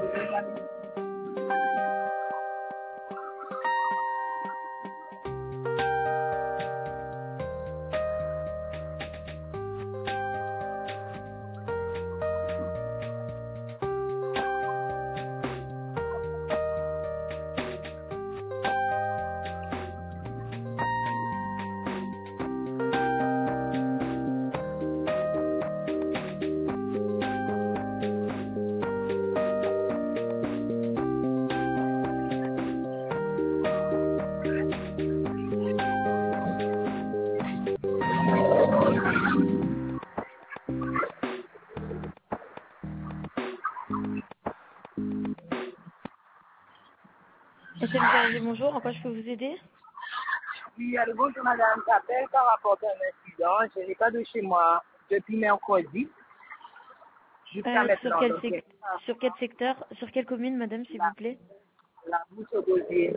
SMG, bonjour, en quoi je peux vous aider? Oui, allô, bonjour madame, j'appelle par rapport à un incident. Je n'ai pas de chez moi depuis mercredi jusqu'à Sur maintenant. quel Donc, sur quel secteur, sur quelle commune, madame, s'il vous plaît? la bouche au gosier.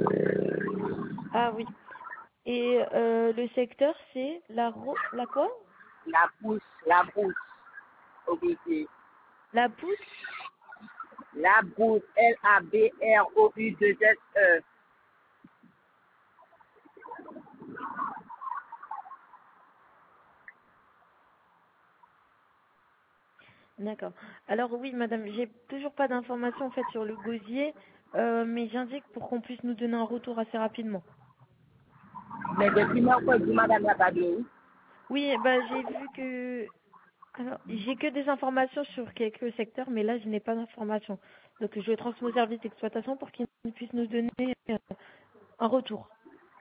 Ah oui. Et le secteur, c'est la quoi? La brousse au gosier. La pousse? La brousse, Labrou2SE. D'accord. Alors oui, madame, j'ai toujours pas d'informations en fait sur le gosier, mais j'indique pour qu'on puisse nous donner un retour assez rapidement. Mais depuis mercredi, madame n'a pas de. Oui, bah j'ai vu que alors j'ai que des informations sur quelques secteurs, mais là je n'ai pas d'informations. Donc je transmets au service d'exploitation pour qu'ils puissent nous donner un retour.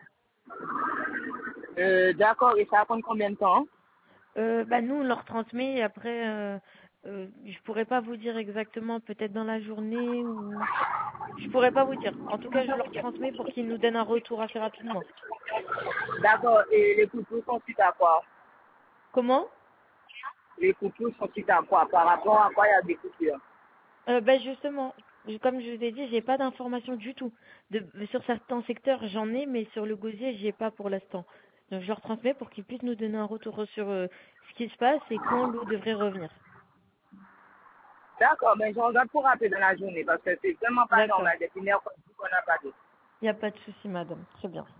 D'accord, et ça va prendre combien de temps? Bah nous on leur transmet et après je pourrais pas vous dire exactement, peut-être dans la journée ou je pourrais pas vous dire. En tout cas, je leur transmets pour qu'ils nous donnent un retour assez rapidement. D'accord, et les couteaux sont suite à quoi? Comment? Les couteaux sont suite à quoi? Par rapport à quoi il y a des coupures? Bah justement, comme je vous ai dit, j'ai pas d'informations du tout. Sur certains secteurs, j'en ai, mais sur le gosier, j'ai pas pour l'instant. Donc je leur transmets pour qu'ils puissent nous donner un retour sur ce qui se passe et quand l'eau devrait revenir. D'accord, mais je regarde pour rappeler dans la journée parce que c'est vraiment pas D'accord. normal. Depuis mercredi qu'on n'a pas d'eau. Il n'y a pas de souci, madame. Très bien.